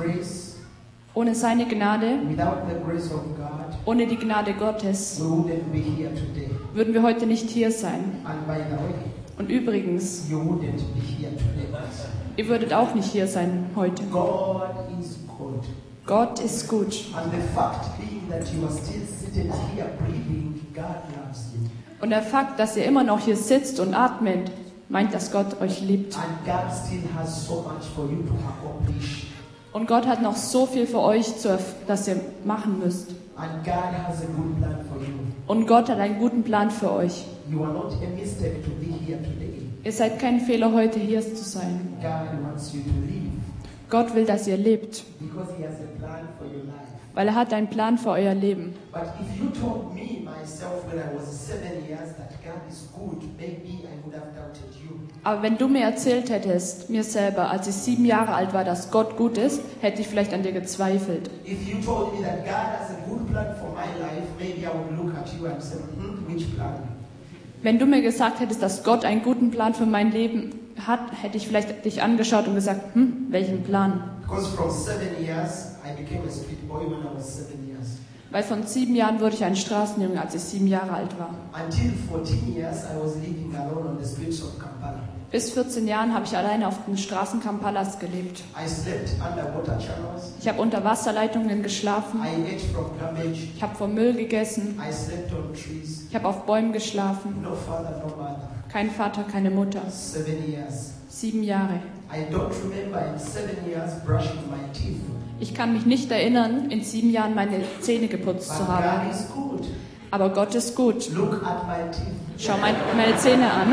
grace, Ohne seine Gnade, without the grace of God, ohne die Gnade Gottes, we wouldn't be here today. würden wir heute nicht hier sein. And by the way, Und übrigens, you wouldn't be here today also. ihr würdet auch nicht hier sein heute. God is good. Gott ist gut. And the fact being that you are still sitting here breathing, God loves you. Und der Fakt, dass ihr immer noch hier sitzt und atmet, meint, dass Gott euch liebt. And God still has so much for you to accomplish. Und Gott hat noch so viel für euch, das ihr machen müsst. And God has a good plan for you. Und Gott hat einen guten Plan für euch. You are not a mistake to be here today. Ihr seid kein Fehler, heute hier zu sein. God wants you to live Gott will, dass ihr lebt, because He has a plan for your life. weil er hat einen Plan für euer Leben. But if you told me myself when I was 7 years that God is good, maybe I would have doubted you. Aber wenn du mir erzählt hättest, mir selber, als ich 7 Jahre alt war, dass Gott gut ist, hätte ich vielleicht an dir gezweifelt. If you told me that God has a good plan for my life, maybe I would look at you and say, which plan? Wenn du mir gesagt hättest, dass Gott einen guten Plan für mein Leben hat, hätte ich vielleicht dich angeschaut und gesagt, welchen Plan? Because from 7 years, I became a street boy when I was 7 years. Weil von 7 Jahren wurde ich ein Straßenjunge, als ich 7 Jahre alt war. Until 14 years, I was living alone on the streets of Kampala. Bis 14 Jahren habe ich alleine auf den Straßen Kampalas gelebt. I slept underwater channels. Ich habe unter Wasserleitungen geschlafen. I ate from garbage. Ich habe vom Müll gegessen. I slept on trees. Ich habe auf Bäumen geschlafen. No father, no mother. Kein Vater, keine Mutter. 7 years. 7 Jahre. I don't remember in 7 years brushing my teeth. Ich kann mich nicht erinnern, in 7 Jahren meine Zähne geputzt But zu haben. God is good. Aber Gott ist gut. Look at my teeth. Schau meine Zähne an.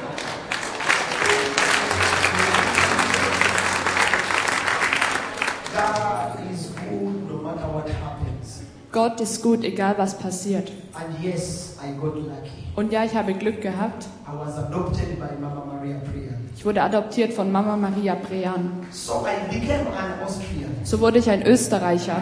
God is good no matter what happens. Gott ist gut, egal was passiert. And yes, I got lucky. Und ja, ich habe Glück gehabt. I was adopted by Mama Maria Priyan. Ich wurde adoptiert von Mama Maria Prean. So I became an Austrian. So wurde ich ein Österreicher.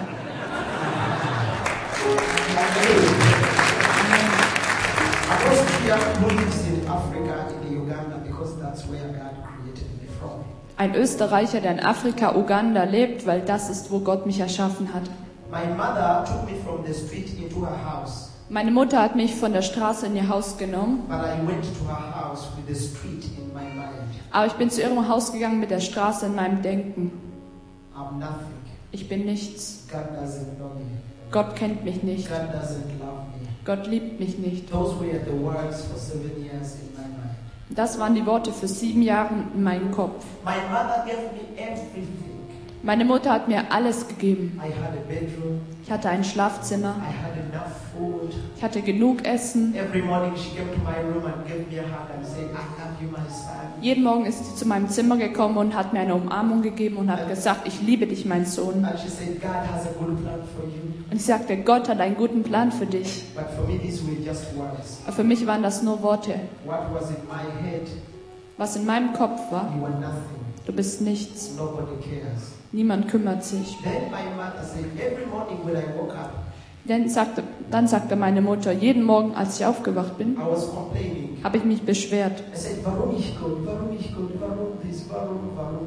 An Austrian who lives in Africa, in Uganda, because that's where God created me from. Ein Österreicher, der in Afrika, Uganda lebt, weil das ist, wo Gott mich erschaffen hat. My mother took me from the street into her house, Meine Mutter hat mich von der Straße in ihr Haus genommen, but I went to her house with the street in my mind. aber ich bin zu ihrem Haus gegangen mit der Straße in meinem Denken. I'm nothing. Ich bin nichts. God doesn't know me. Gott kennt mich nicht. God doesn't love me. Gott liebt mich nicht. Those were the words for 7 years in my mind. Das waren die Worte für 7 Jahre in meinem Kopf. My mother gave me everything. Meine Mutter hat mir alles gegeben. I had a bedroom. Ich hatte ein Schlafzimmer. I had enough food. Ich hatte genug Essen. Every morning she came to my room and gave me a hug and said, I love you, my son. Jeden Morgen ist sie zu meinem Zimmer gekommen und hat mir eine Umarmung gegeben und hat gesagt, ich liebe dich, mein Sohn. And she said, God has a good plan for you. Und ich sagte, Gott hat einen guten Plan für dich. But for me, these were just words. Aber für mich waren das nur Worte. What was in my head, Was in meinem Kopf war, you are nothing. du bist nichts. Nobody cares. Niemand kümmert sich. Then my mother said, every morning when I woke up, Dann sagte meine Mutter, jeden Morgen, als ich aufgewacht bin, I was complaining. habe ich mich beschwert. I said, warum ich gut, warum this, warum.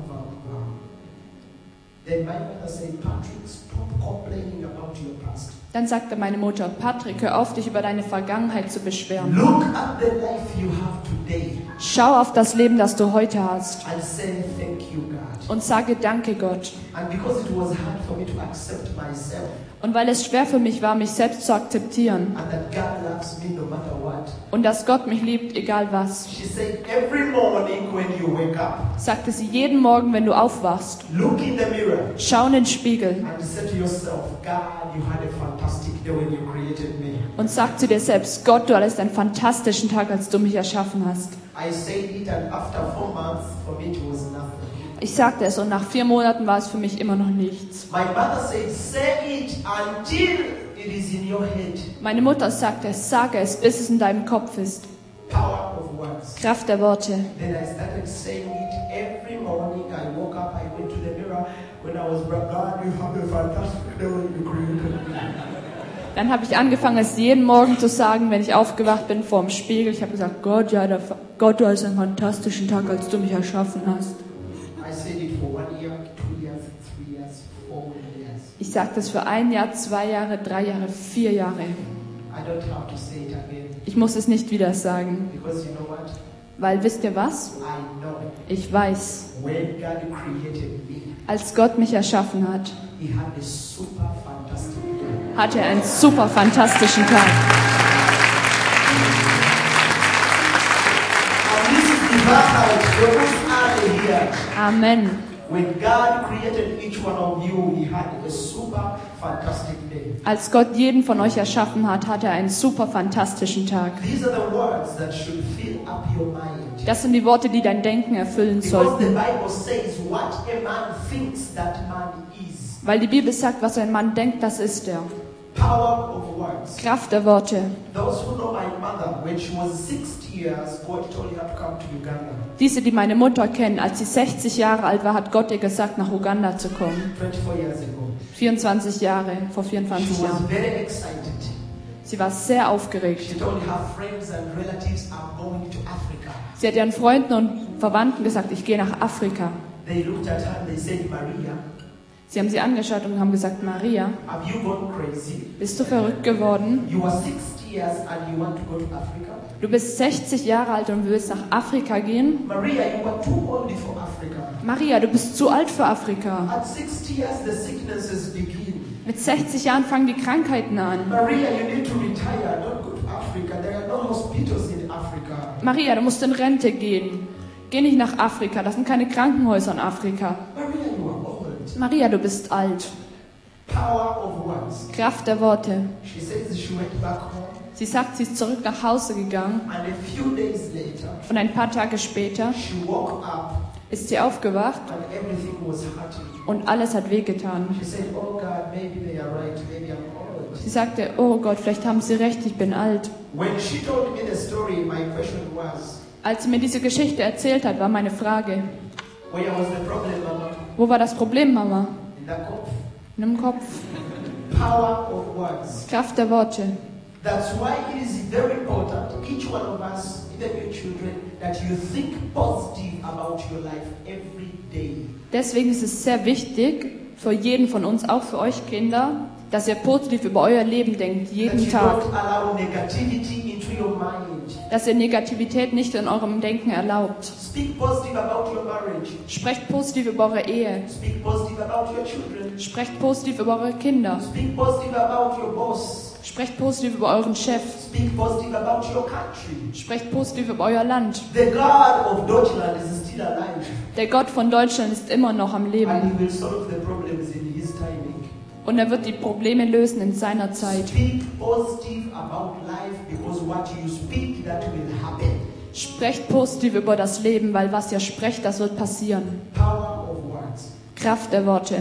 Then my mother said, Patrick, stop complaining about your past. Dann sagte meine Mutter, Patrick, hör auf, dich über deine Vergangenheit zu beschweren. Look at the life you have today Schau auf das Leben, das du heute hast and say thank you, God. und sage Danke, Gott. And because it was hard for me to accept myself Und weil es schwer für mich war, mich selbst zu akzeptieren and that God loves me no matter what, und dass Gott mich liebt, egal was, she said every morning when you wake up, sagte sie jeden Morgen, wenn du aufwachst, look in the mirror schau in den Spiegel and say to yourself, God, you had a fantastic day when you created me. und sag zu dir selbst, Gott, du hattest einen fantastischen Tag, als du mich erschaffen hast. I said it and after 4 months, for me it was nothing. Ich sagte es und nach 4 Monaten war es für mich immer noch nichts. My mother said, say it until it is in your head. Meine Mutter sagte, sage es, bis es in deinem Kopf ist. Power of words. Kraft der Worte. Then I started saying it every morning. I woke up, I went to the mirror when I was God, you have a fantastic day when you created me. Dann habe ich angefangen, es jeden Morgen zu sagen, wenn ich aufgewacht bin vor dem Spiegel. Ich habe gesagt, Gott, Gott, du hast einen fantastischen Tag, als du mich erschaffen hast. I said it for 1 year, 2 years, 3 years, 4 years. Ich sage das für 1 Jahr, 2 Jahre, 3 Jahre, 4 Jahre. I don't have to say it again. Ich muss es nicht wieder sagen, Because you know what? weil wisst ihr was? I know Ich weiß, when God created me, als Gott mich erschaffen hat, He had a super fantastic day. hatte er einen super fantastischen Tag. And this is the birthright for us all here. Amen. When God created each one of you, He had a super fantastic day. Als Gott jeden von euch erschaffen hat, hatte er einen super fantastischen Tag. These are the words that should fill up your mind. Das sind die Worte, die dein Denken erfüllen Because the sollten. Bible says what a man thinks that man is. Weil die Bibel sagt, was ein Mann denkt, das ist er. Power of words. Kraft der Worte. Those who know my mother, when she was 60 years, God told her to come to Uganda. Diese, die meine Mutter kennen, als sie 60 Jahre alt war, hat Gott ihr gesagt, nach Uganda zu kommen. 24 years ago. 24 Jahre, vor She 24 was Jahren. very excited. Sie war sehr aufgeregt. She told her friends and relatives, I'm going to Africa. Sie hat ihren Freunden und Verwandten gesagt, ich gehe nach Afrika. They looked at her and they said, Maria, Sie haben sie angeschaut und haben gesagt, Maria, have you gone crazy? bist du verrückt geworden? You are 60 years and you want to go to Africa? Du bist 60 Jahre alt und willst nach Afrika gehen? Maria, you are too old for Africa. Maria, du bist zu alt für Afrika. At 60 years, the sicknesses begin. Mit 60 Jahren fangen die Krankheiten an. Maria, you need to retire. Don't go to Africa. There are no hospitals in Africa. Maria, du musst in Rente gehen. Geh nicht nach Afrika, das sind keine Krankenhäuser in Afrika. Maria, you are old. Maria, du bist alt. Power of words. Kraft der Worte. She says she went back home, Sie sagt, sie ist zurück nach Hause gegangen and a few days later, und ein paar Tage später she woke up ist sie aufgewacht and everything was hurting. und alles hat wehgetan. She said, oh God, maybe they are right. Maybe I'm old. Sie sagte, oh Gott, vielleicht haben sie recht, ich bin alt. When she told me the story, my question was, Als sie mir diese Geschichte erzählt hat, war meine Frage, where was the problem, Mama? wo war das Problem, Mama? In the Kopf. In dem Kopf. Power of words. Kraft der Worte. That's why it is very important, each one of us, even your children, that you think positive about your life every day. Deswegen ist es sehr wichtig für jeden von uns, auch für euch Kinder, dass ihr positiv über euer Leben denkt, That jeden you Tag. don't allow negativity into your mind. Dass ihr Negativität nicht in eurem Denken erlaubt. Speak positive about your marriage. Sprecht positiv über eure Ehe. Speak positive about your children. Sprecht positiv über eure Kinder. Speak positive about your boss. Sprecht positiv über euren Chef. Speak positive about your country. Sprecht positiv über euer Land. The God of Deutschland is still alive, Der Gott von Deutschland ist immer noch am and Leben. He will solve the problems in His timing. Und er wird die Probleme lösen in seiner Zeit. Speak positive about life, because what you speak, that will happen. Sprecht positiv über das Leben, weil was ihr sprecht, das wird passieren. Power of words. Kraft der Worte.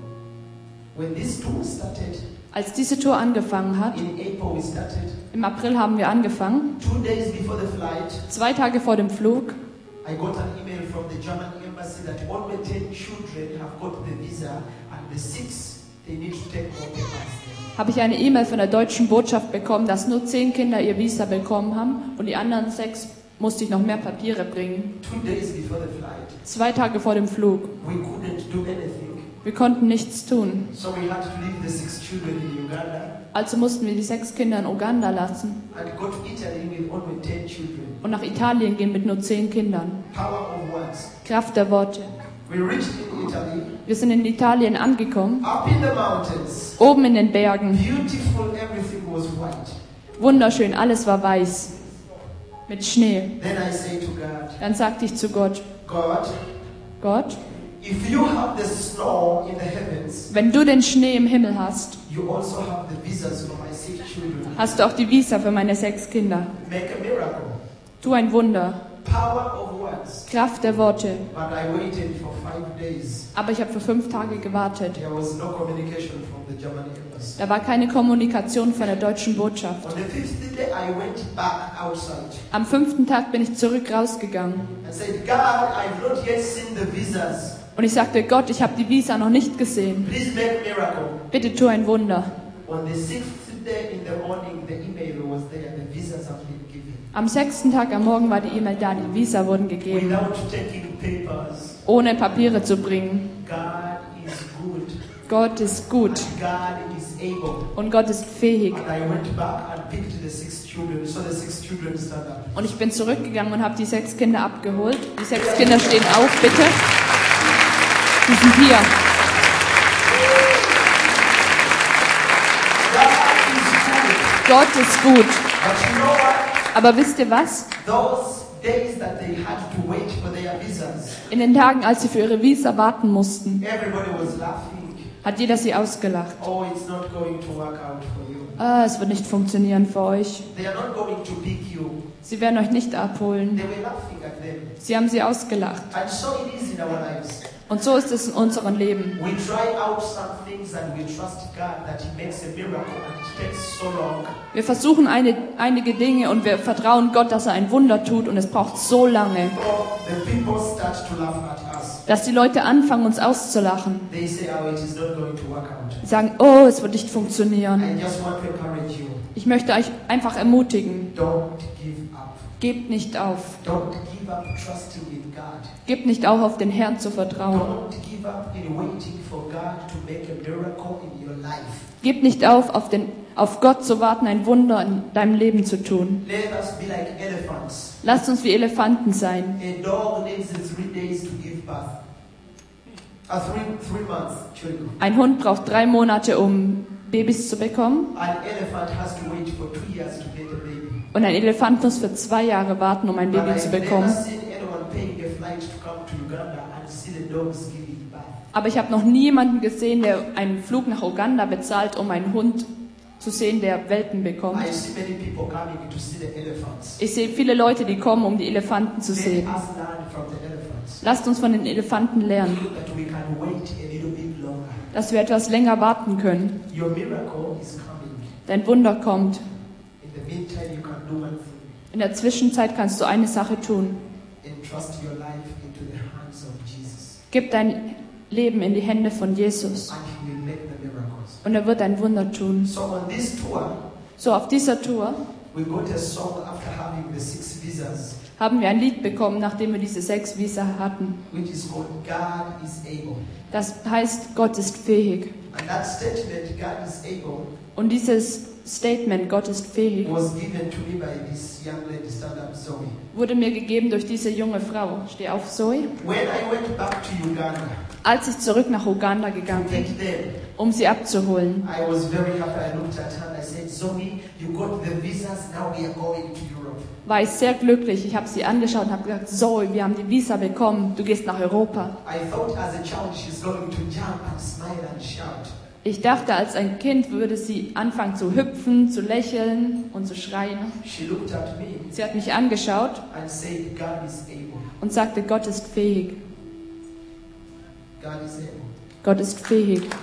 When this tour started, Als diese Tour angefangen hat, in April we started, im April haben wir angefangen, 2 days before the flight, 2 Tage vor dem Flug, I got an email from the German embassy that only 10 children have got the visa, and the 6, they need to take more papers. habe ich eine E-Mail von der deutschen Botschaft bekommen, dass nur 10 Kinder ihr Visa bekommen haben und die anderen 6 musste ich noch mehr Papiere bringen. 2 days before the flight, 2 Tage vor dem Flug. we couldn't do anything. Wir konnten nichts tun. So we had to leave the 6 children in Uganda Also mussten wir die 6 Kinder in Uganda lassen and go to Italy with only 10 children. und nach Italien gehen mit nur 10 Kindern. Power of words. Kraft der Worte. We reached in Italy, Wir sind in Italien angekommen, up in the mountains. oben in den Bergen. Beautiful, everything was white. Wunderschön, alles war weiß. Mit Schnee. Then I say to God, Dann sagte ich zu Gott, God, Gott, if you have the snow in the heavens, wenn du den Schnee im Himmel hast, you also have the visas for my 6 children. hast du auch die Visa für meine 6 Kinder. Make a miracle. Tu ein Wunder. Power of words. Kraft der Worte. But I waited for 5 days. Aber ich habe für 5 Tage gewartet. There was no communication from the German embassy. Da war keine Kommunikation von der deutschen Botschaft. On the 5th day, I went back outside Am 5. Tag bin ich zurück rausgegangen. and said, God, I've not yet seen the visas. Und ich sagte, Gott, ich habe die Visa noch nicht gesehen. Please make a miracle. Bitte tu ein Wunder. On the 6th day in the morning, the email was there. The visas have been given. Am 6. Tag am Morgen war die E-Mail da, die Visa wurden gegeben. Without taking papers. Ohne Papiere zu bringen. God is good. Gott ist gut God is able. und Gott ist fähig. And I went back and picked the 6 children. So the 6 children stand up. Und ich bin zurückgegangen und habe die 6 Kinder abgeholt. Die 6 Kinder stehen auf, bitte. Die sind hier. God is Gott ist good. gut. But you know what? Aber wisst ihr was? Those days that they had to wait for their visas, In den Tagen, als sie für ihre Visa warten mussten, everybody was laughing. hat jeder sie ausgelacht. Oh, it's not going to work out for you. Ah, es wird nicht funktionieren für euch. They are not going to pick you. Sie werden euch nicht abholen. They were laughing at them. Sie haben sie ausgelacht. And so it is in our lives. Und so ist es in unserem Leben. We try out some things and we trust God that He makes a miracle and it takes so long. Wir versuchen einige Dinge und wir vertrauen Gott, dass er ein Wunder tut und es braucht so lange, Oh, the people start to laugh at us. dass die Leute anfangen, uns auszulachen. They say, oh, it is not going to work out. Sie sagen, oh, es wird nicht funktionieren. I just want to encourage you. Ich möchte euch einfach ermutigen, Don't give up. gebt nicht auf. Don't give up trusting in God. Gebt nicht auf den Herrn zu vertrauen. Don't give up in waiting for God to make a miracle in your life. Gebt nicht auf Gott zu warten, ein Wunder in deinem Leben zu tun. Let us be like elephants. Lasst uns wie Elefanten sein. A dog needs 3 days to give birth. 3 months, Entschuldigung. Ein Hund braucht 3 Monate, um Babys zu bekommen. An elephant has to wait for 2 years to get a baby. Und ein Elefant muss für 2 Jahre warten, um ein But Baby zu I've never bekommen. seen anyone paying a flight to come to Uganda and see the dogs giving birth. Aber ich habe noch nie jemanden gesehen, der einen Flug nach Uganda bezahlt, um einen Hund zu sehen, der Welpen bekommt. I see many people coming to see the elephants. Ich sehe viele Leute, die kommen, um die Elefanten zu Let sehen. us learn from the elephants Lasst uns von den Elefanten lernen, that we can wait a little bit longer. dass wir etwas länger warten können. Your miracle is coming. Dein Wunder kommt. In the meantime, you can do one thing In der Zwischenzeit kannst du eine Sache tun. and trust your life into the hands of Jesus. Gib dein Leben in die Hände von Jesus And He will make the miracles. und er wird ein Wunder tun. So on this tour, So, auf dieser Tour we got a song after having the 6 visas, haben wir ein Lied bekommen, nachdem wir diese 6 Visa hatten. which is called God is able. Das heißt, Gott ist fähig. And that statement, God is able, Und dieses Statement, Gott ist fähig, was given to me by this young lady, stand up Zoe. wurde mir gegeben durch diese junge Frau. Steh auf, Zoe. When I went back to Uganda Als ich zurück nach Uganda to gegangen bin, get them, um sie abzuholen, I was very happy. I looked at her and I said, Zoe, you got the visas, now we are going to Europe. war ich sehr glücklich. Ich habe sie angeschaut und habe gesagt, Zoe, wir haben die Visa bekommen, du gehst nach Europa. I thought as a child she's going to jump and smile and shout. Ich dachte, als ein Kind würde sie anfangen zu hüpfen, zu lächeln und zu schreien. She looked at me Sie hat mich angeschaut and said, God is able. und sagte, Gott ist fähig. God is able. Gott ist fähig. God is able.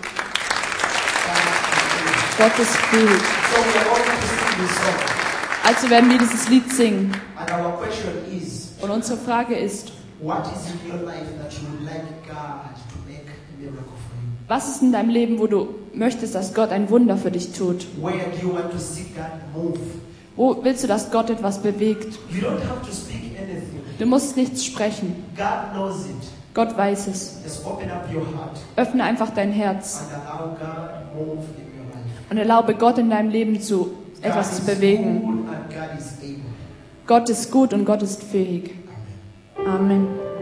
Gott ist fähig. So we are going to sing this song. Also werden wir dieses Lied singen. And our question is, Und unsere Frage ist, what is in your life that you would like God to make a miracle for you? was ist in deinem Leben, wo du möchtest, dass Gott ein Wunder für dich tut? Where do you want to see God move? Wo willst du, dass Gott etwas bewegt? You don't have to speak anything. Du musst nichts sprechen. God knows it. Gott weiß es. Just open up your heart Öffne einfach dein Herz and allow God move in your life. und erlaube Gott in deinem Leben God etwas zu is bewegen. good and God is able. Gott ist gut und Gott ist fähig. Amen. Amen.